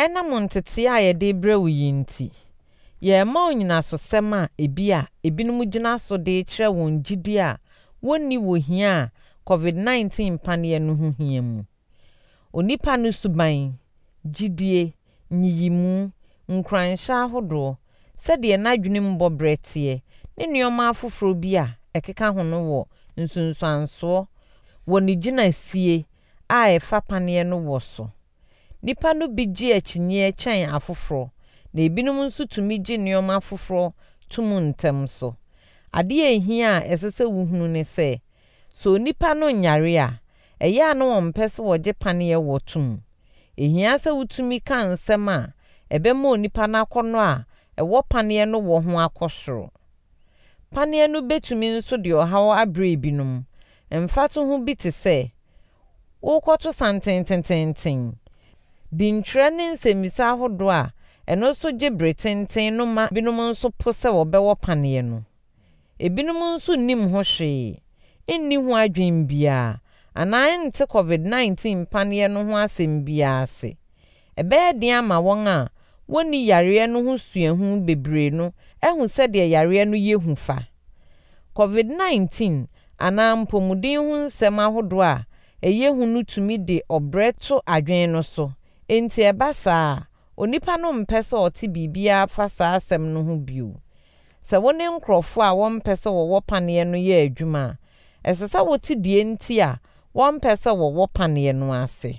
Ena montete a yɛde brɛ wo yi nti. Ye ma onyina so sema ebia ebinum gyina so de kyerɛ wɔn gidi a wonni wo hia COVID-19 paneɛ no ho hia mu. Onipa no suban, gidie, nyiyimu, nkranhya ahodo, sɛdeɛ n'adwene mbɔ bretie, ne nneɛma afoforo bi a ɛkeka ho no wɔ nsunsuanso wɔ ne gyinasie a ɛfa paneɛ no wɔ so. Nipa no bi gye akyinye kyɛn afoforo, na ebinum nso tumi gye nneɛma afoforo tum ntem so. Ade ehia a ɛsese wuhunu ne sɛ, so nipa no nyare a, ɛyɛ na wɔn pɛ sɛ wɔgye paneɛ wɔ tum. Ehia sɛ wutumi ka nsɛm a ɛbɛma onipa no akɔnɔ a ɛwɔ paneɛ no wɔ ho akɔsoro. Paneɛ no betumi nso de ɔhaw abrɛ ebinum. Mfato ho bi te sɛ, wokɔto santententen. Di ntwerɛ ne nsɛmisa ahodo a ɛno so gye bretenten no ma binum nso po sɛ wɔbɛwɔ paneɛ no. Ebinum nso nim ho hwee, inni ho adwen bia, anaa nte COVID-19 paneɛ no ho asɛm bia ase. Ɛbɛyɛ den ama wɔn a wonni yareɛ no ho suahu bebree no ɛhu sɛdeɛ yareɛ no yɛ hu fa. COVID-19 anaa mpomuden ho nsɛm ahodo a ɛyɛ hu no tumi de ɔbrɛ to adwen no so. Enti ɛba saa, onipa no mpɛ sɛ ɔte bibia fa saa asɛm no ho bio. Sɛ wo ne nkrɔfo a wɔmpɛ sɛ wɔwɔ paneɛ no yɛ adwuma, ɛsɛ sɛ wote die nti a wɔmpɛ sɛ wɔwɔ paneɛ no ase.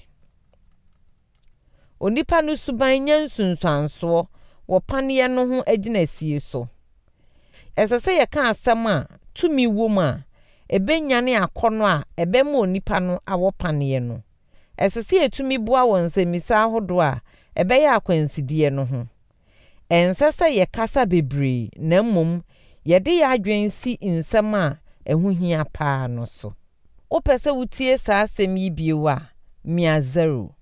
Onipa no suban nya nsunsuanso wɔ paneɛ no ho agyinasie so. Ɛsɛ sɛ yɛka asɛm a tumi wɔ mu a ɛbɛnyane akɔnɔ a ɛbɛma onipa no awɔ paneɛ no. Ɛsɛ sɛ yɛtumi boa wɔn nsɛmisa ahodo a ɛbɛyɛ akwansidie no ho. Ɛnsɛ sɛ yɛkasa bebree, na mmom yɛde yɛadwen si nsɛm a ɛho hia paa no so. Wopɛ sɛ wotie saa asɛm yi bio a, mia 0